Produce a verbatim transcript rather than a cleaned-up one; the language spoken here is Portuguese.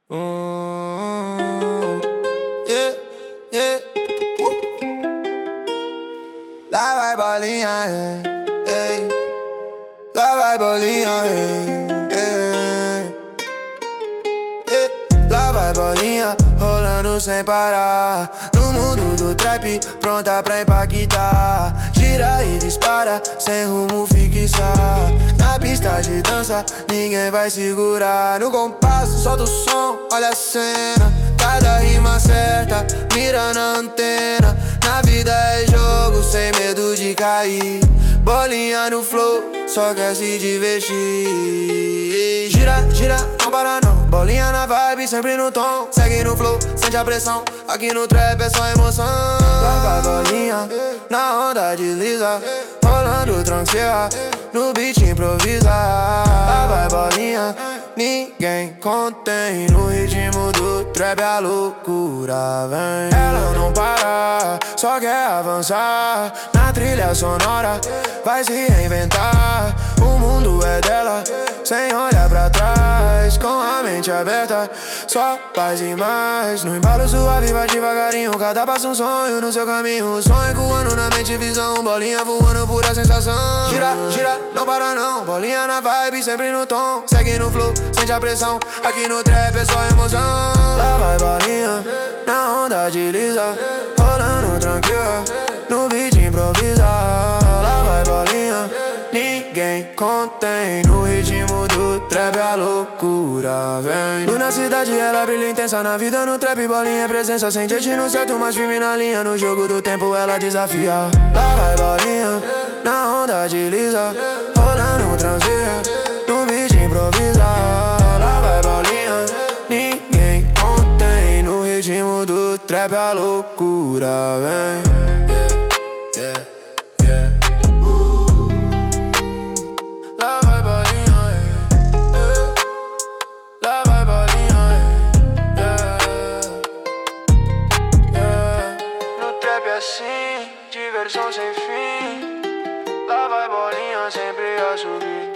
Mm, yeah, yeah. Lá vai bolinha, hey, hey. Lá vai bolinha, hey, hey. Hey. Lá vai bolinha, rolando sem parar. No mundo do trap, pronta pra impactar. Gira e dispara, sem rumo fixar. Na pista de dança, ninguém vai segurar. No compasso, solta o som, olha a cena. Cada rima certa, mira na antena. Na vida é jogo, sem medo de cair. Bolinha no flow, só quer se divertir. Gira, gira, não para não. Bolinha na vibe, sempre no tom. Segue no flow, sente a pressão. Aqui no trap é só emoção. Lá vai bolinha, na onda desliza. Rolando tranquila, no beat improvisa. Lá vai bolinha, ninguém contém. No ritmo do trap a loucura vem. Ela não para, só quer avançar. Na trilha sonora, vai se reinventar. O mundo é dela, sem olhar pra trás. Com a mente aberta, só paz e mais. No embalo suave, vai devagarinho. Cada passo um sonho no seu caminho. O sonho voando na mente, visão. Bolinha voando, pura sensação. Gira, gira, não para não. Bolinha na vibe, sempre no tom. Segue no flow, sente a pressão. Aqui no trap é só emoção. Lá vai bolinha, na onda desliza. Rolando tranquila, no beat improvisa. Lá vai bolinha, ninguém contém. No ritmo do trap a loucura vem. Na cidade ela brilha intensa, na vida no trap bolinha é presença. Sem destino certo, mas firme na linha. No jogo do tempo ela desafia. Lá vai bolinha, na onda desliza. Rolando transia, no beat improvisa. Lá vai bolinha, ninguém contém. No ritmo do trap a loucura vem. Yeah, yeah, yeah. Lá vai bolinha, yeah. Lá vai bolinha, yeah. Yeah. No trap é assim, diversão sem fim. Lá vai bolinha sempre a subir.